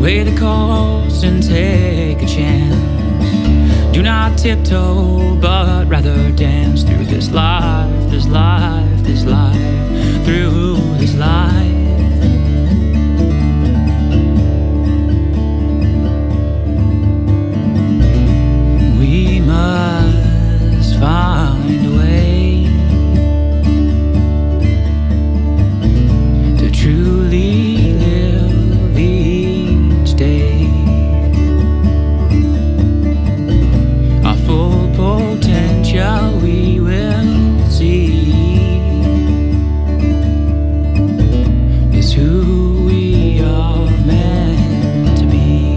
Weigh the cost and take a chance. Do not tiptoe, but rather dance through this life, this life, this life, through this life. We must find a way to truly live each day. Our full potential we will see is who we are meant to be.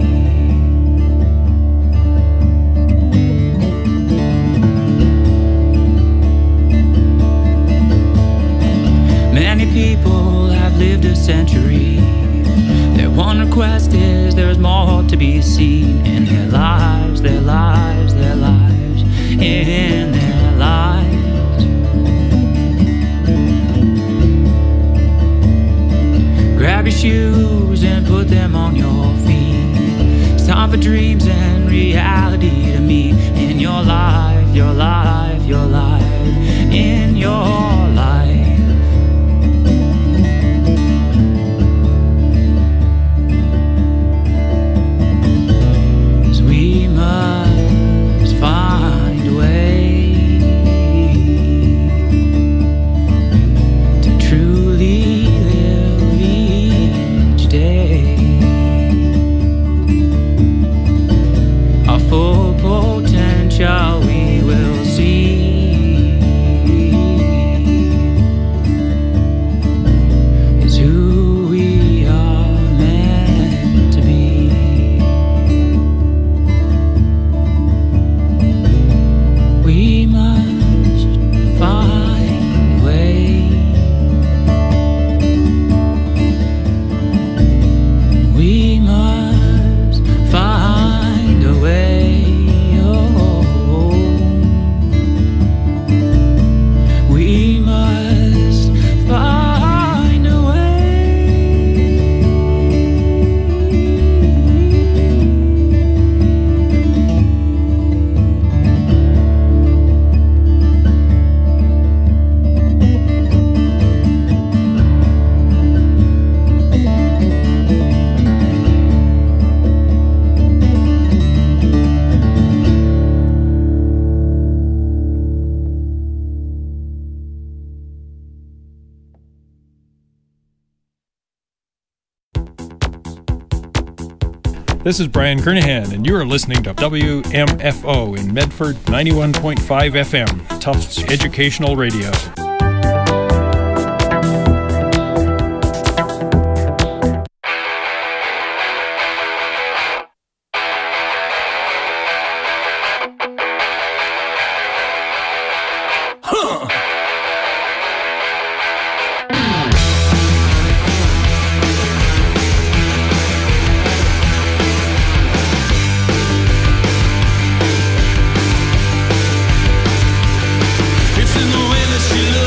Many people have lived a century. Their one request is there's more to be seen in their lives, their lives, their lives, in their lives. Grab your shoes and put them on your feet. It's time for dreams and reality to meet in your life, your life, your life, in your life. 'Cause we must find a way to truly live each day. Our full potential we will see is who we are meant to be. We must find a way. We must find a way. Oh, we must find a way. This is Brian Kernahan, and you are listening to WMFO in Medford 91.5 FM, Tufts Educational Radio. It's in the way that she looks.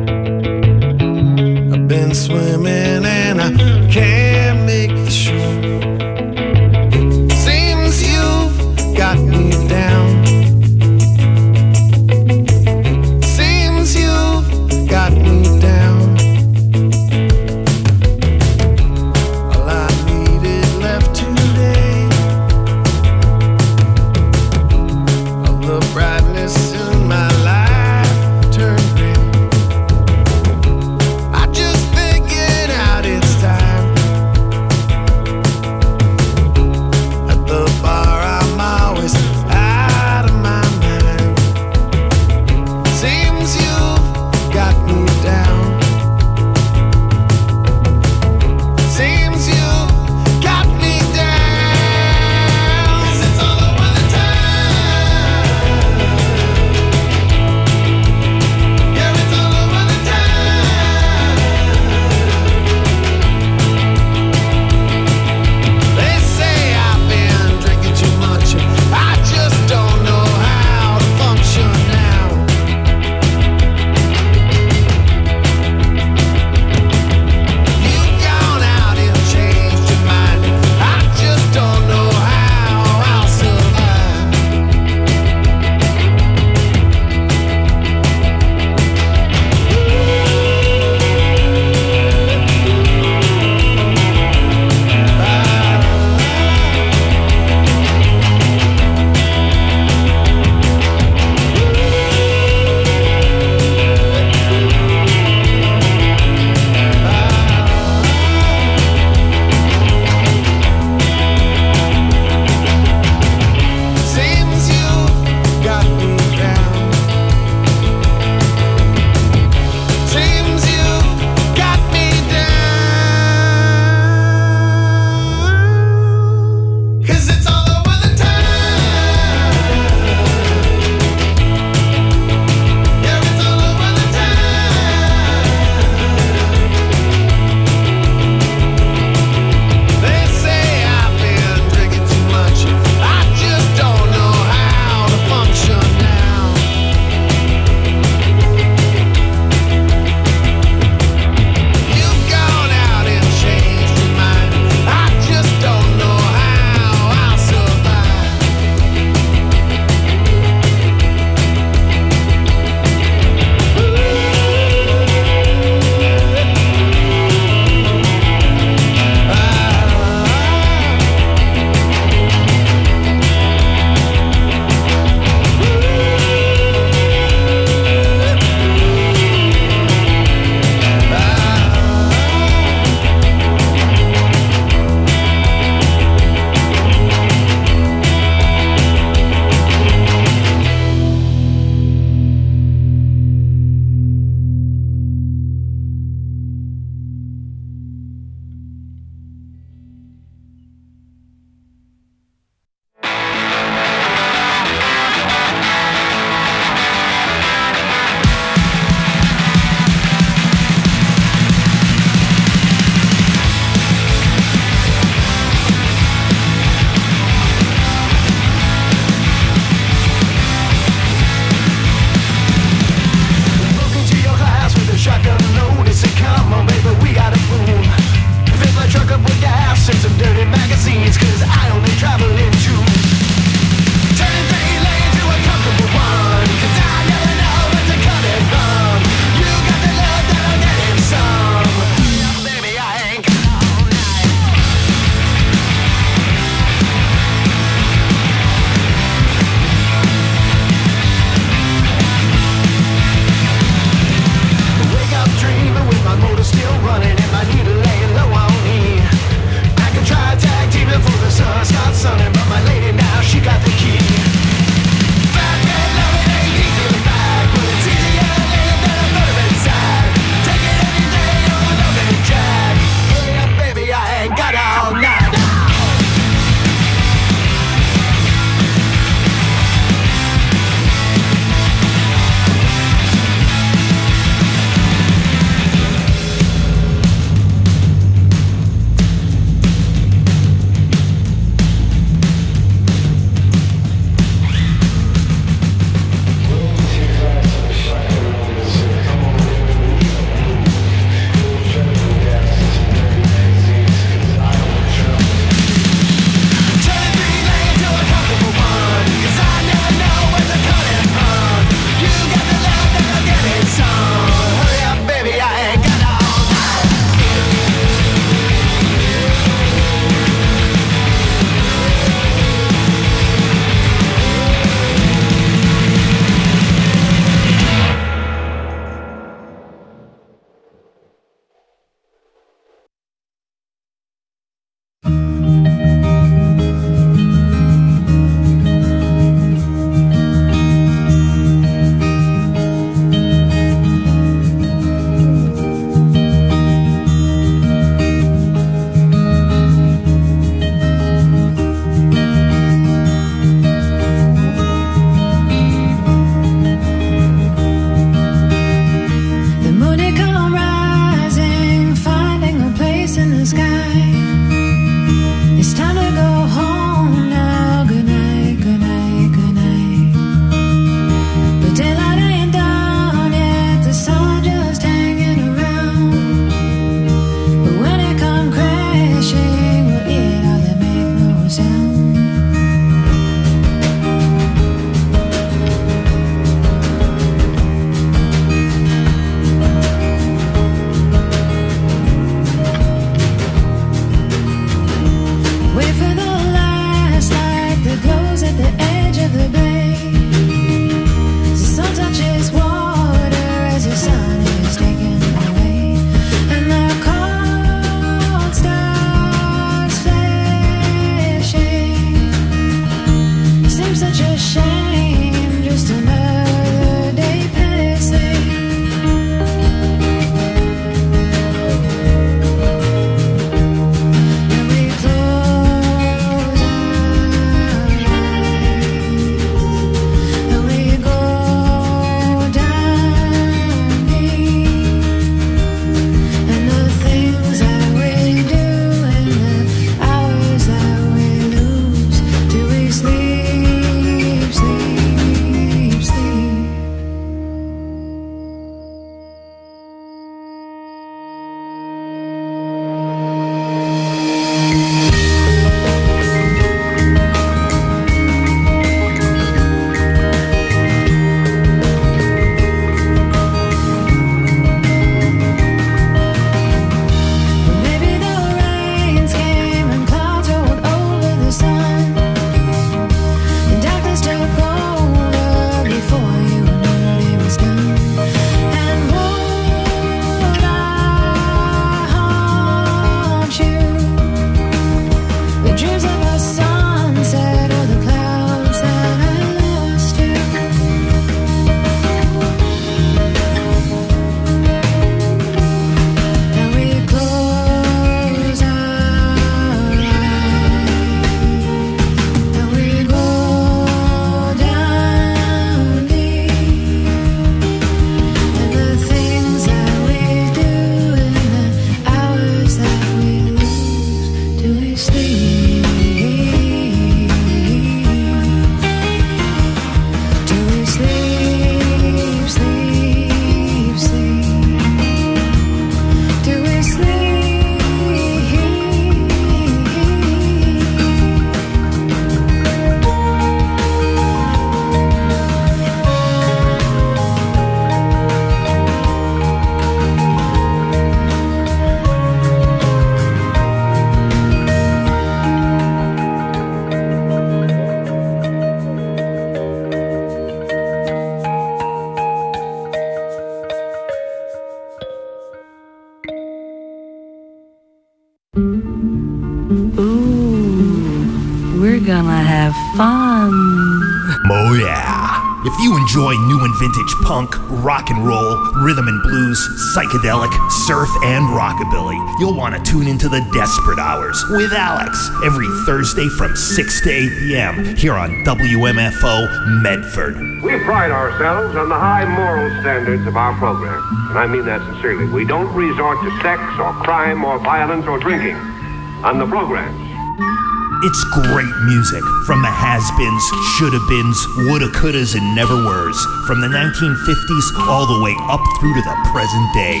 gonna have fun. Oh yeah. If you enjoy new and vintage punk, rock and roll, rhythm and blues, psychedelic, surf, and rockabilly, you'll want to tune into the Desperate Hours with Alex every Thursday from 6 to 8 p.m. here on WMFO Medford. We pride ourselves on the high moral standards of our program, and I mean that sincerely. We don't resort to sex or crime or violence or drinking on the programs. It's great music from the has-beens, shoulda-beens, woulda-couldas, and never-weres, from the 1950s all the way up through to the present day.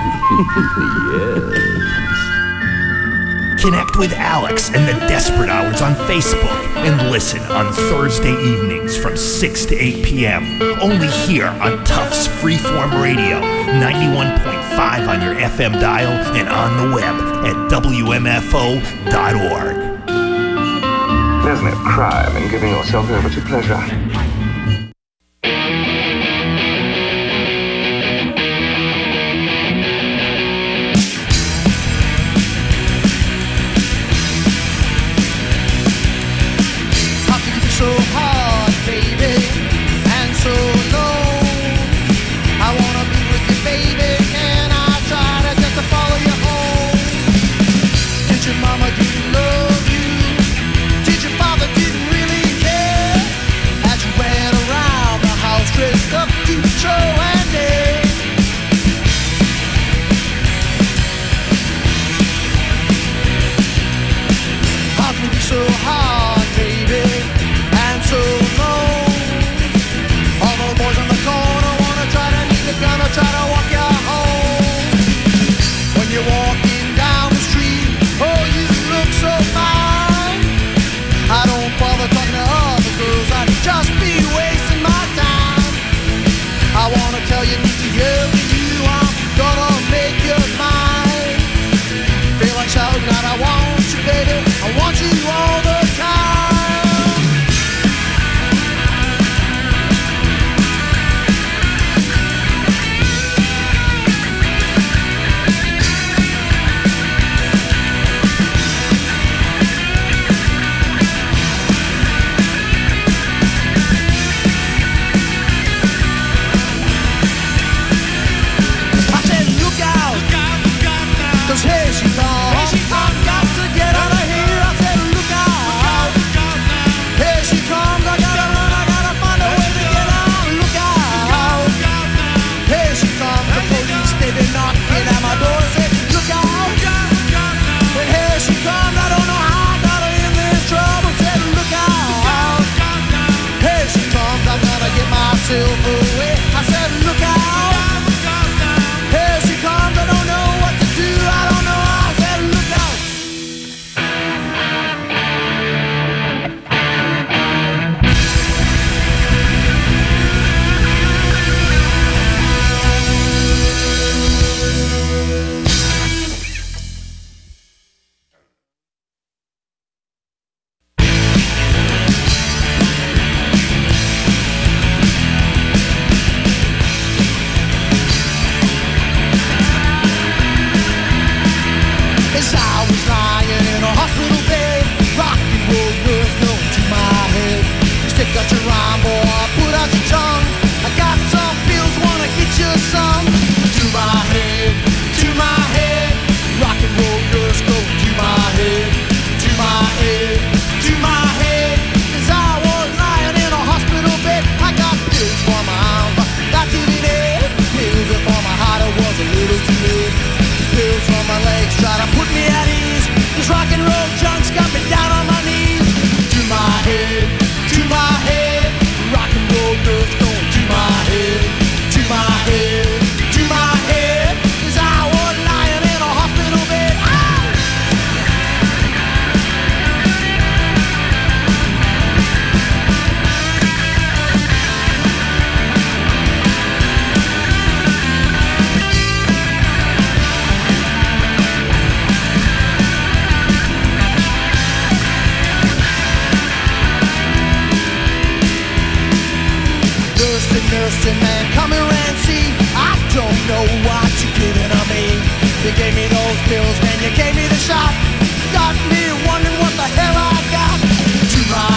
Yes. Connect with Alex and the Desperate Hours on Facebook and listen on Thursday evenings from 6 to 8 p.m. Only here on Tufts Freeform Radio, 91.5 on your FM dial and on the web at WMFO.org. There's no crime in giving yourself over to pleasure. So hard, baby, and so low. I wanna be with you, baby. Can I try to just to follow you home? Did your mama didn't love you? Did your father didn't really care? As you ran around the house dressed up to show and day. How can you be so hard, baby? So long. All the boys on the corner wanna try to need the gun or try to walk you home. When you're walking down the street, oh, you look so fine. I don't bother talking to other girls, I'd just be wasting my time. I wanna tell you, need to yell to you, I'm gonna make you mine. Feel like shouting out, I want you, baby, I want you all the time. Here she comes, I've got to get out of here. I said, look out. Here she comes, I gotta run, I gotta find a way to get out. Look out. Here she comes, the police, they been knocking at my door. I said, look out. But here she comes, I don't know how I got her in this trouble. I said, look out. Here she comes, I gotta get myself away. I said, look out. Here she comes, I don't know what to do. I don't know, I said look out. As I was lying in a hospital bed, rock and roll was going to my head. Stick out your rhyme, boy, put out your tongue. I got some pills, wanna get you some. To my head, rock and roll girls go to my head, to my head, to my head. As I was lying in a hospital bed, I got pills for my arm, got to the head. Pills for my heart, it was a little too late. Pills for my legs, try to put me at ease. This rock and roll junk's got me down on my knees. To my head, rock and roll girls going to my head, to my head, to my head. As I was lying in a hospital bed. Nursing man, come here and see. I don't know what you're giving to me. You gave me those pills, then you gave me the shot. Got me wondering what the hell I got. To my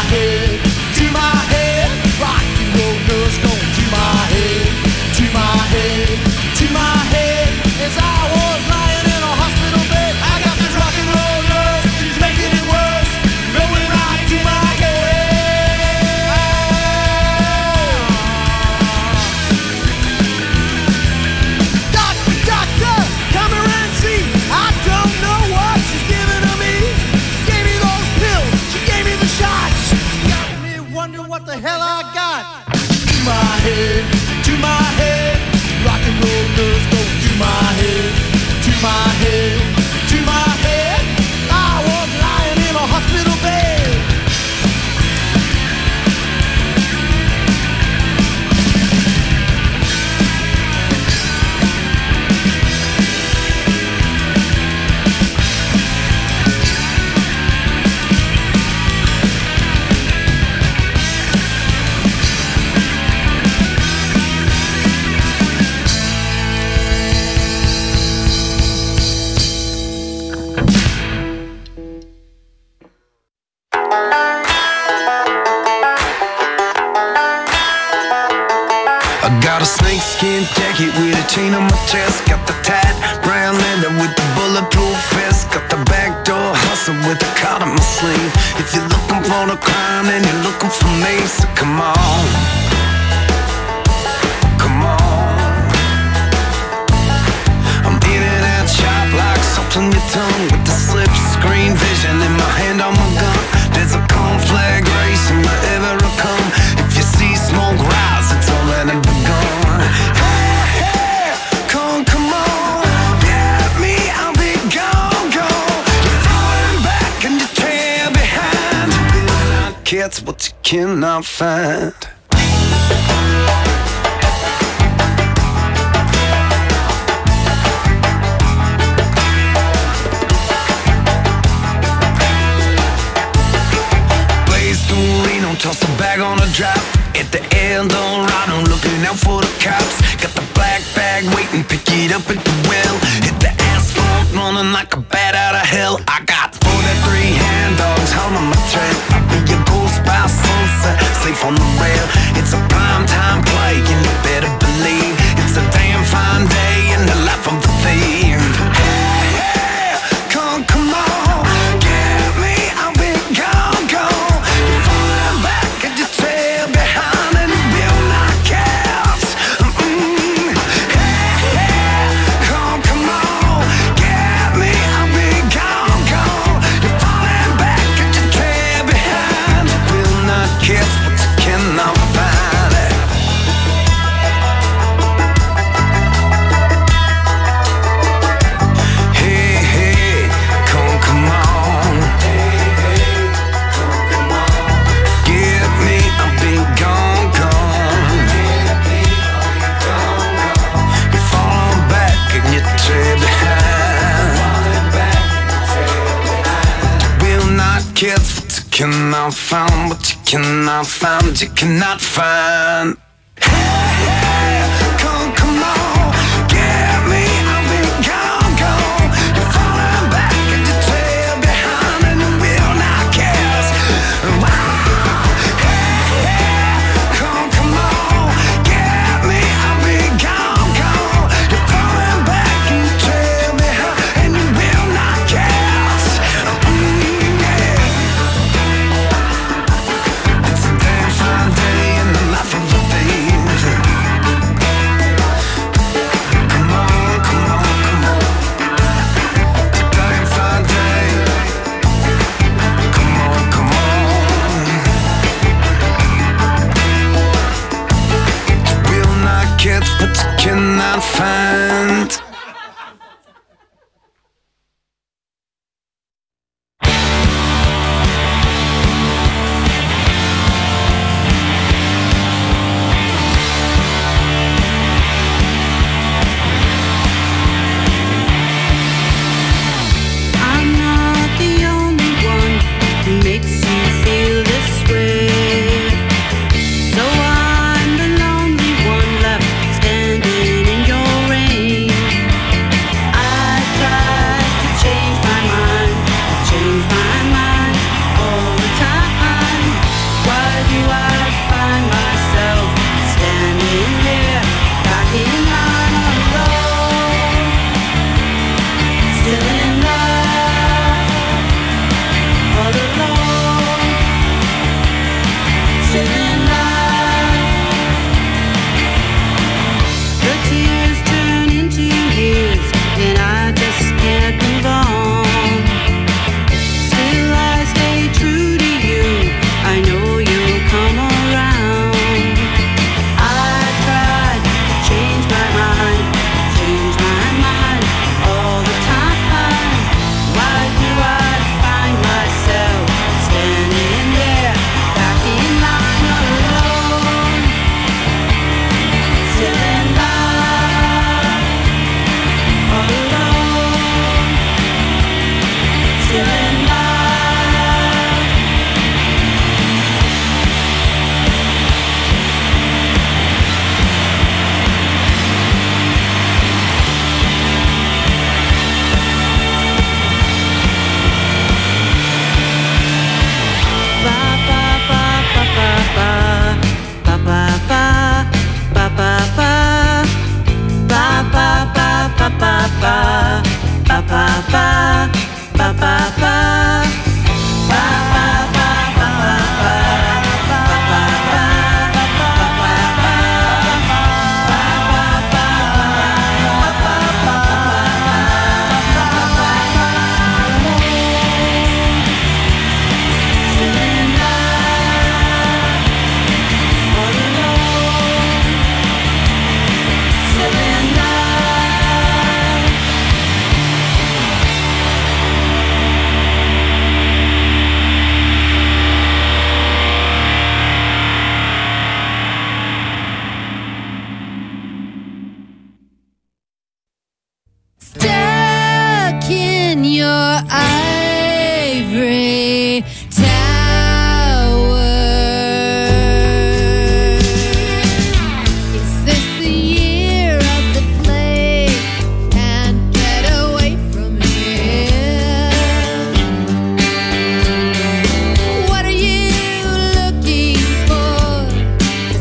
not? To my head, to my head. Rock and roll does go to my head, to my head, to my head. I was lying in a hospital bed. Got a snakeskin jacket with a chain on my chest. Got the tight brown leather with the bulletproof vest. Got the backdoor hustle with the card on my sleeve. If you're looking for the crime, then you're looking for me. So come on, come on. I'm in and out sharp like salt on your tongue, with the slip screen vision in my hand on my gun. There's a conflagration wherever I come. If you see smoke rise, it's already begun. Hey, hey, come on, get me, I'll be gone, gone. You're falling back and you trail behind. You will not catch what you cannot find. Toss a bag on a drop at the Eldorado, looking out for the cops. Got the black bag waiting, pick it up at the well. Hit the asphalt, running like a bat out of hell. I got 43 hand dogs holding my trail. I'll be your ghost by sunset, safe on the rail. It's a prime time play, and you better believe it's a damn fine day in the life of the thief. Hey, hey, come on, get me, I'll be gone, gone. Cannot find what you cannot find, you cannot find. Hey, hey, come on, get me, I'll be gone, gone. You're falling back and you trail behind, and you will not guess. Hey, hey, come on, get me, I'll be gone, gone. You're falling back and you trail behind, and you will not guess. It's a damn fine day in the life of a thief.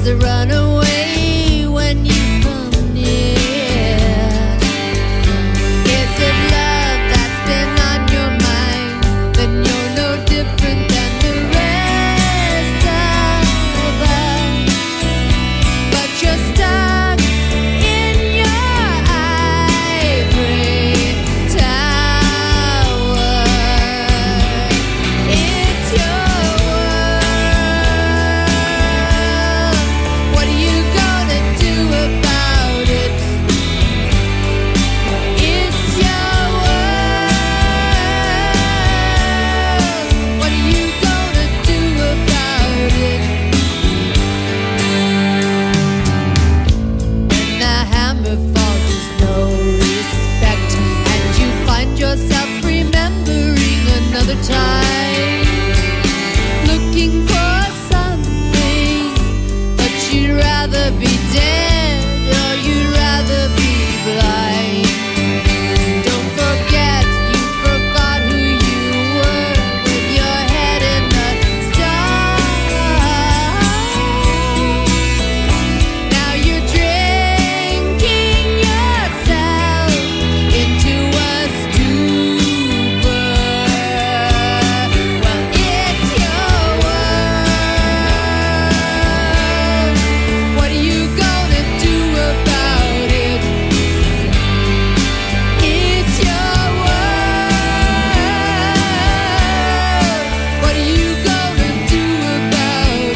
as a runaway when you come near. Is it love that's been on your mind? Then you're no different than the rest of us. But you're stuck in your ivory tower. It's your world. What are you gonna do about it? It's your world. What are you gonna do about it? When the hammer falls, there's no respect, and you find yourself remembering another time, looking for something, but you'd rather be dead or you'd rather be blind. Don't forget you forgot who you were with your head in the stars. Now you're drinking yourself into a stupor. Well, it's your world. What are you gonna do about it? It's your world. What are you gonna do about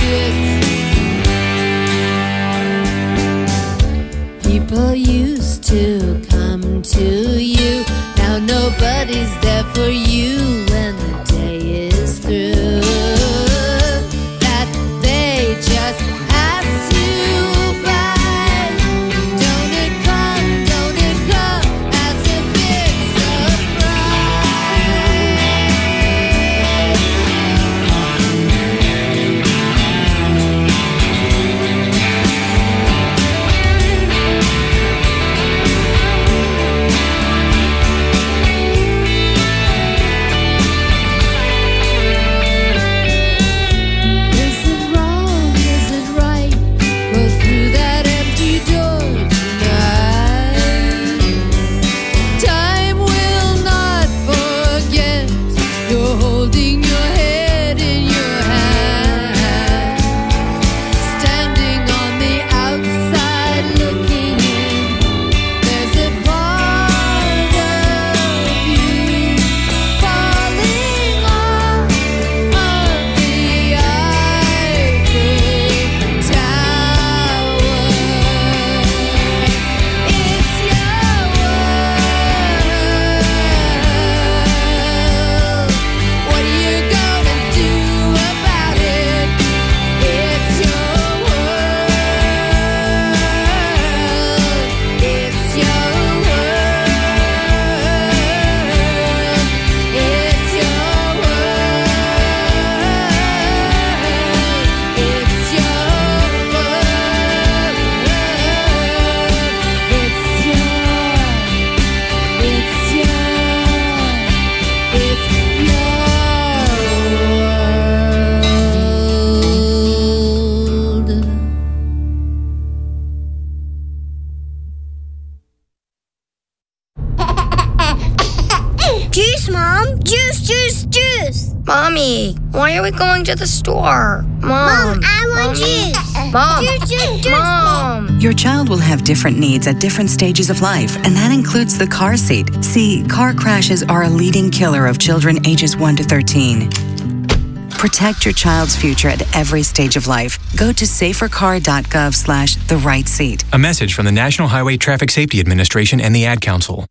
it? People used to come to you. Now nobody's there for you when the day is through. That they just pass you by. Don't it come as a big Is it wrong? Is it right? Go through that empty door tonight. Time will not forget. You're holding your head in your hand, standing on the outside looking in. There's a part of you falling off of the ivory tower. It's your world. What are you gonna do about it? It's your world. It's your world. It's your world. It's your world. It's Juice, Mom! Juice, juice, juice! Mommy, why are we going to the store? Mom, Mom, I want Mommy. juice! Mom, Juice, juice, juice! Mom. Your child will have different needs at different stages of life, and that includes the car seat. See, car crashes are a leading killer of children ages 1 to 13. Protect your child's future at every stage of life. Go to safercar.gov/the-right-seat. A message from the National Highway Traffic Safety Administration and the Ad Council.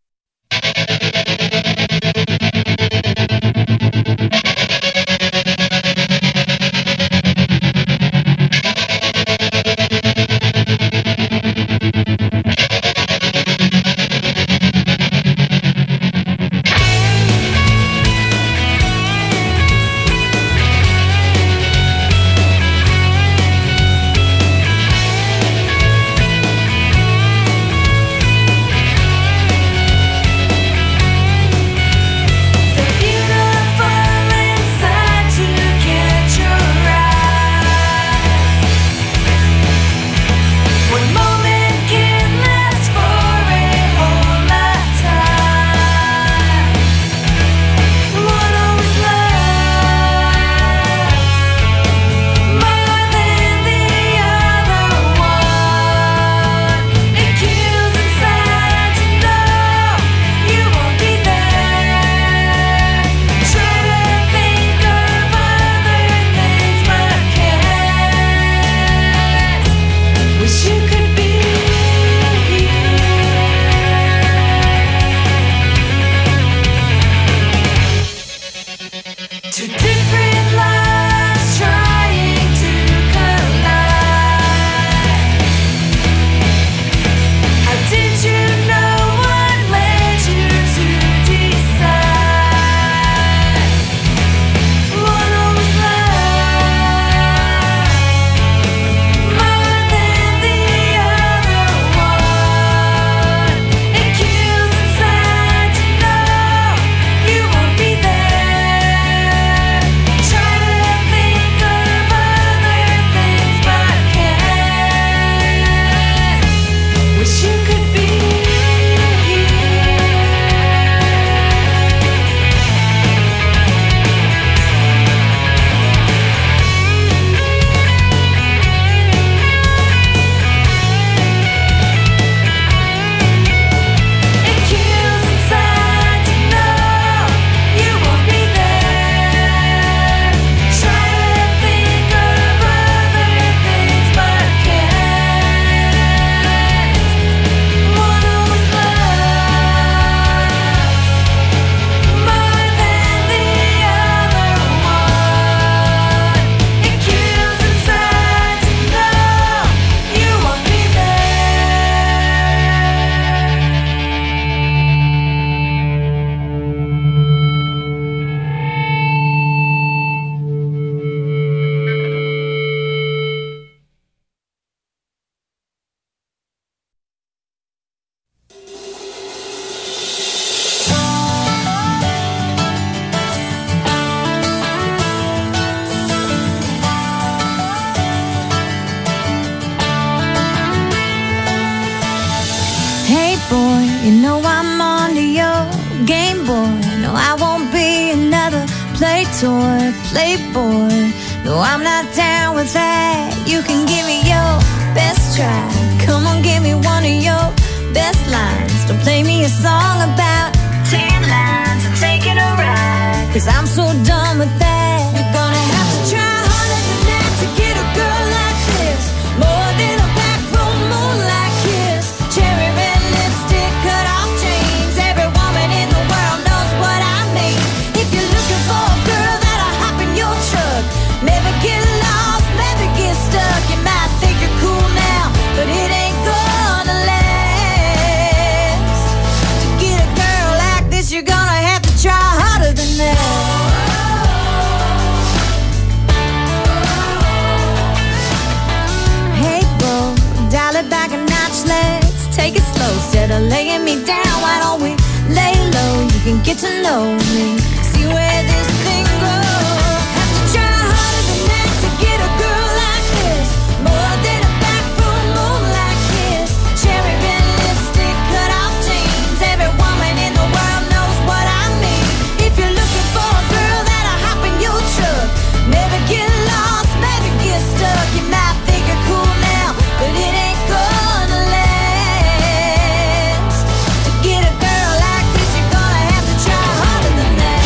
You know I'm onto your Game Boy. No, I won't be another play toy, playboy. No, I'm not down with that. You can give me your best try. Come on, give me one of your best lines. Don't play me a song about 10 lines and taking a ride, 'cause I'm so done with that. You're gonna have to try harder than that to get a girl like this. More than a backroom moonlight kiss. Cherry red lipstick, cut off jeans. Every woman in the world knows what I mean. If you're looking for a girl that'll hop in your truck, never get lost, never get stuck. You might think you're cool now, but it ain't gonna last. To get a girl like this, you're gonna have to try harder than that. Hey, bro, dial it back a notch, let's take it slow. Instead of laying me down, why don't we lay low? You can get to know me, see where this thing goes. Have to try harder than that to get a girl like this. More than a backroom moonlight kiss. Cherry red lipstick, cut off jeans. Every woman in the world knows what I mean. If you're looking for a girl that'll hop in your truck, never get lost, never get stuck. You might think you're cool now, but it ain't gonna last. To get a girl like this, you're gonna have to try harder than that.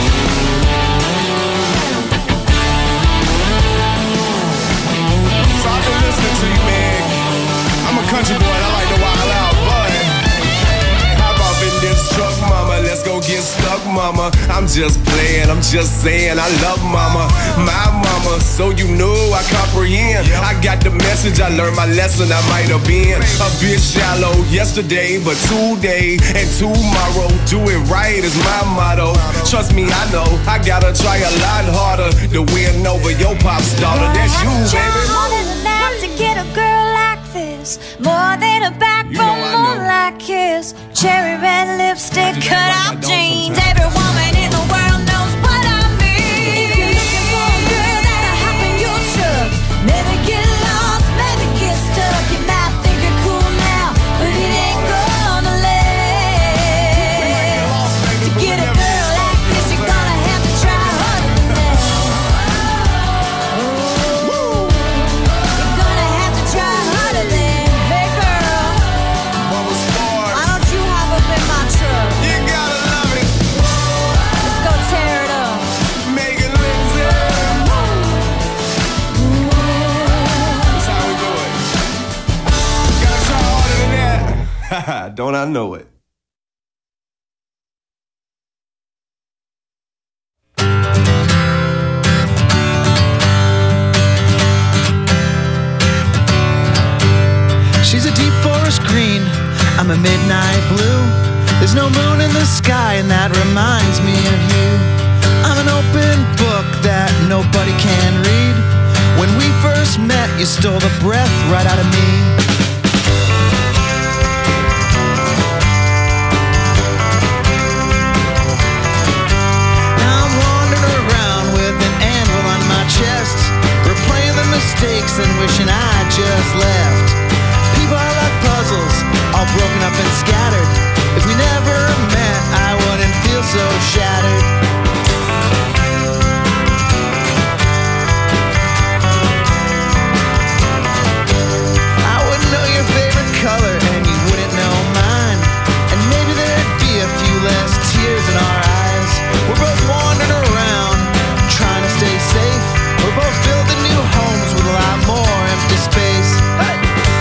So I've been listening to you, man. I'm a country boy and I like to wild out, but how about in this truck, mama? Let's go get stuck, mama. I'm just playing, I'm just saying I love mama, my mama. So you know I comprehend. I got the message, I learned my lesson. I might have been a bit shallow yesterday, but today and tomorrow, do it right is my motto. Trust me, I know I gotta try a lot harder to win over your pop's daughter. That's you, baby. Harder than that to get a girl like this. More than a backbone, moonlight kiss. Cherry red lipstick, cut off jeans. Every woman in the world knows what I mean. If you're looking for a girl that'll hop in your truck, never get lost, never get stuck. You might think you're cool now, but it ain't gonna last. To get a girl like this, you're gonna have to try harder than that. You're gonna have to try harder than, hey girl, why don't you hop up in my truck? You gotta love it. Let's go tear it up. Megan Lindsay. That's how we do it. Gotta try harder than that. Don't I know it? She's a deep forest green, I'm a midnight blue. There's no moon in the sky and that reminds me of you. I'm an open book that nobody can read. When we first met, you stole the breath right out of me. Now I'm wandering around with an anvil on my chest, replaying the mistakes and wishing I just left. People are like puzzles, all broken up and scattered. If we never met, I wouldn't feel so shattered. I wouldn't know your favorite color and you wouldn't know mine. And maybe there'd be a few less tears in our eyes. We're both wandering around, trying to stay safe. We're both building new homes with a lot more empty space. Hey!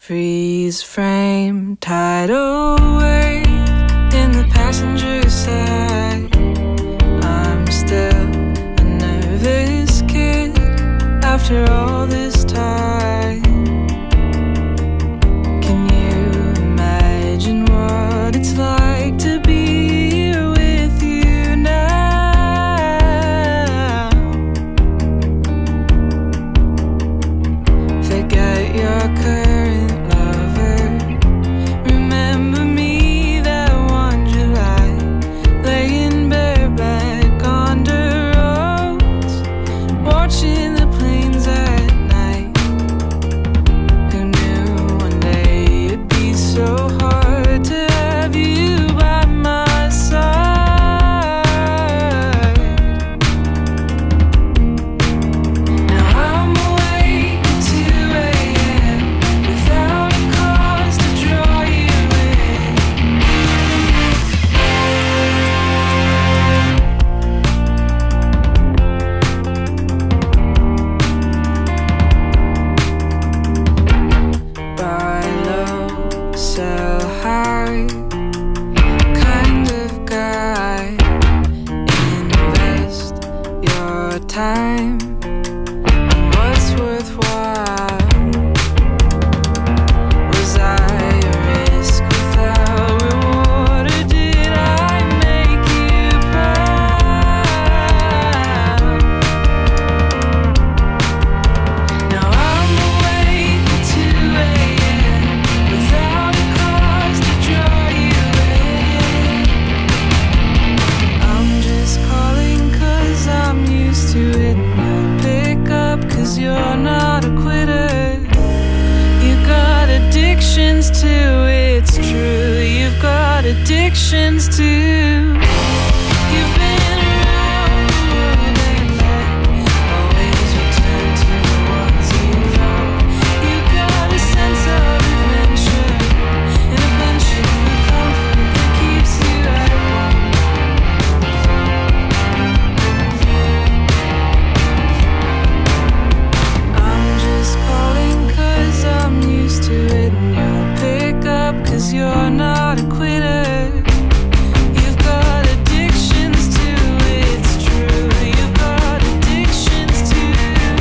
freeze frame, tidal wave in the passenger side. I'm still a nervous kid after all this time. Can you imagine what it's like to be here with you now? Forget your current lover. Remember me that one July, laying bareback on the roads, watching the planes at night. Who knew one day it'd be so hard to have you by my side? Now I'm awake at 2 a.m. without a cause to draw you in. Buy low, sell high, kind of guy. Invest your time in what's worthwhile. Was I a risk without reward, or did I make you proud? Now I'm awake at 2 a.m. without a cause to draw you in. I'm just calling 'cause I'm used to it. And you'll pick up 'cause you're not a quitter. You got addictions too, it's true. You've got addictions too. You've been around the world and back, always return to the ones you love. You got a sense of adventure and a penchant for comfort that keeps you at home. I'm just calling 'cause I'm used to it. And you'll pick up 'cause you're not a quitter. You've got addictions too, it's true. You've got addictions too.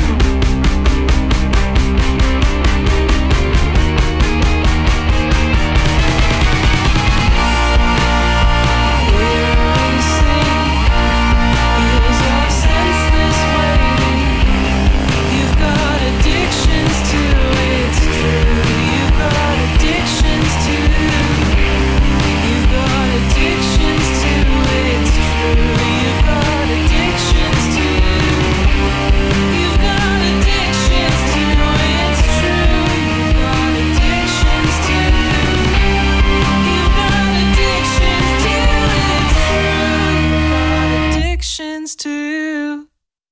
We're racing, years of senseless waiting. You've got addictions too, it's true. You've got addictions too. You've got addictions too, it's true. You've got addictions too. You've got addictions too, it's true. You've got addictions too. You've got addictions too, it's true. You've got addictions too.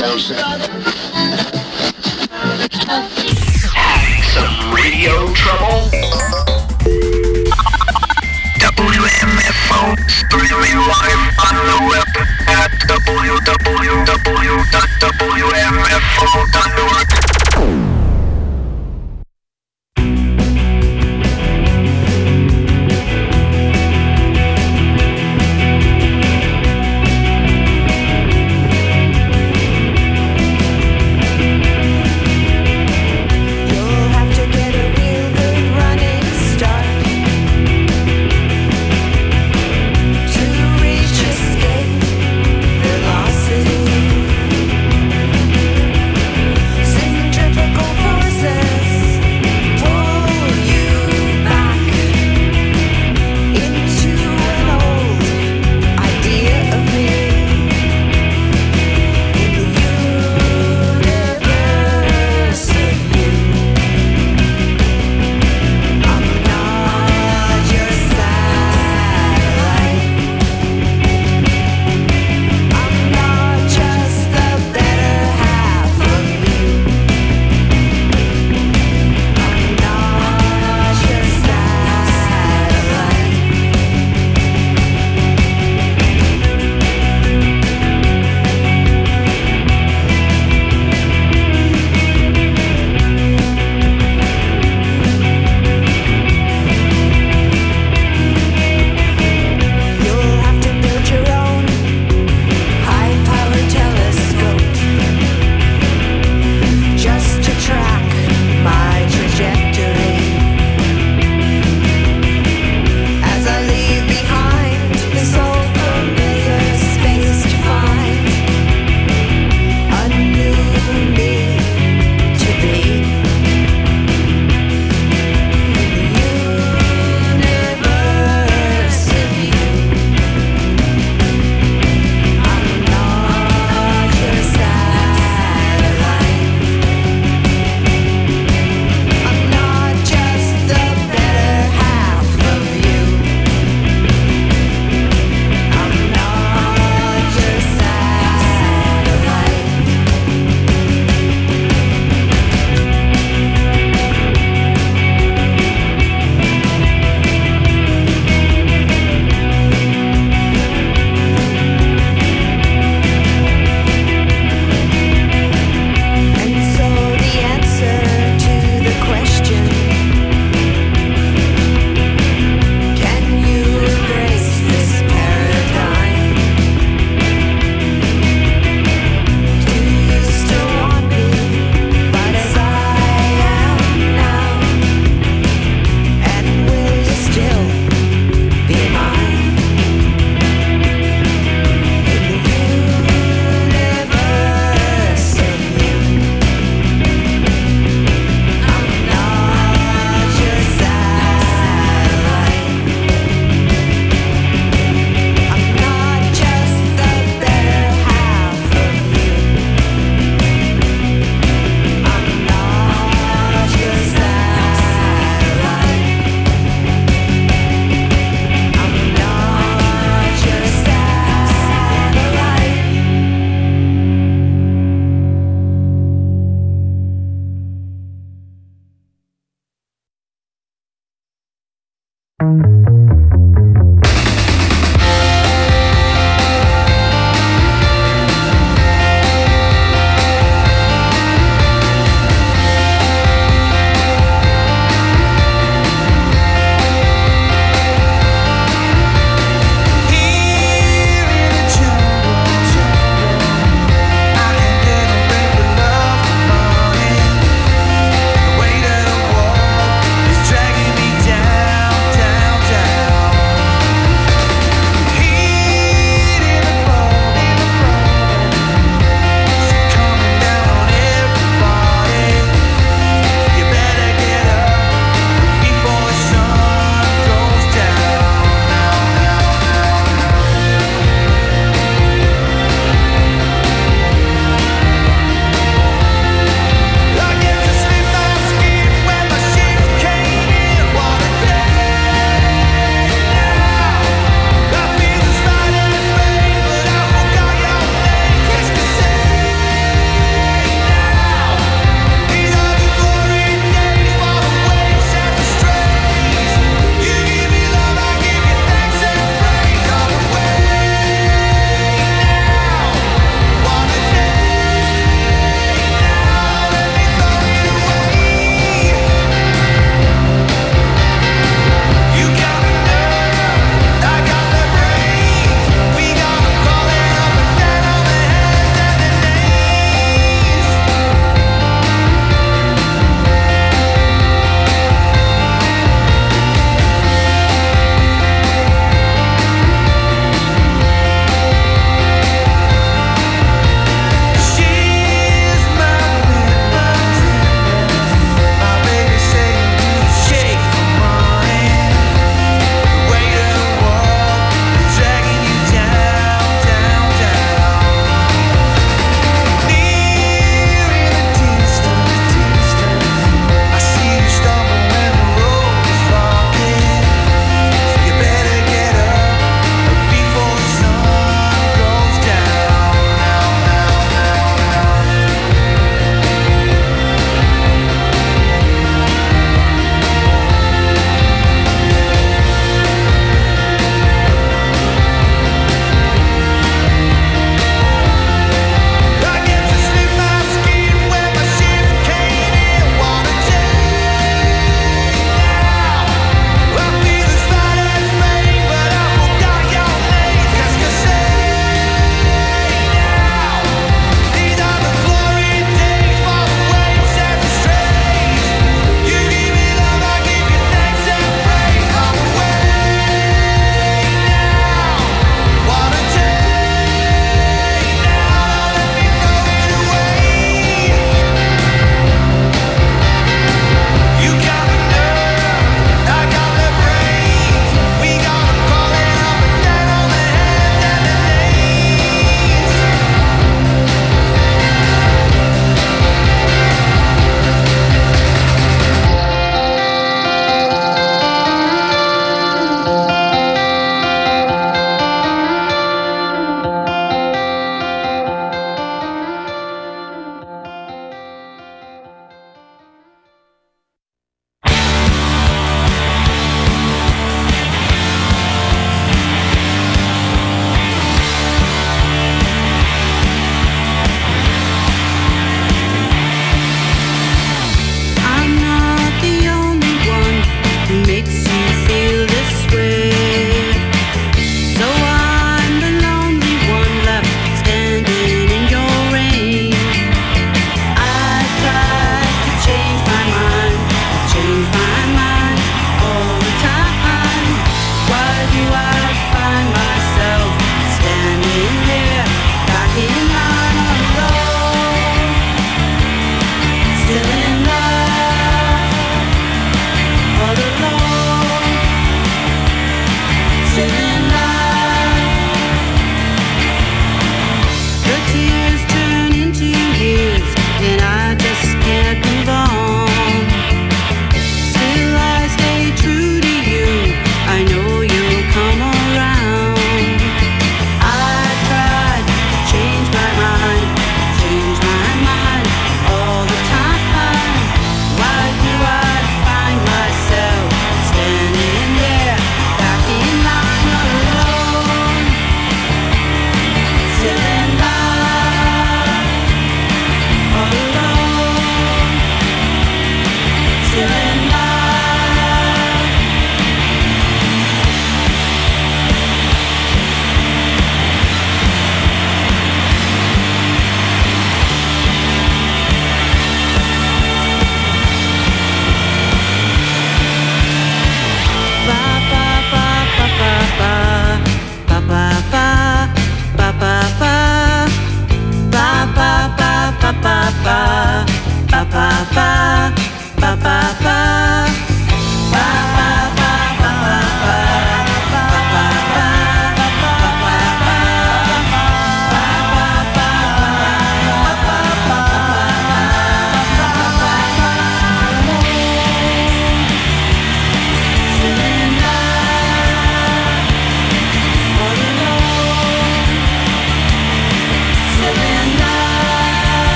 Some radio trouble? WMFO, streaming live on the web.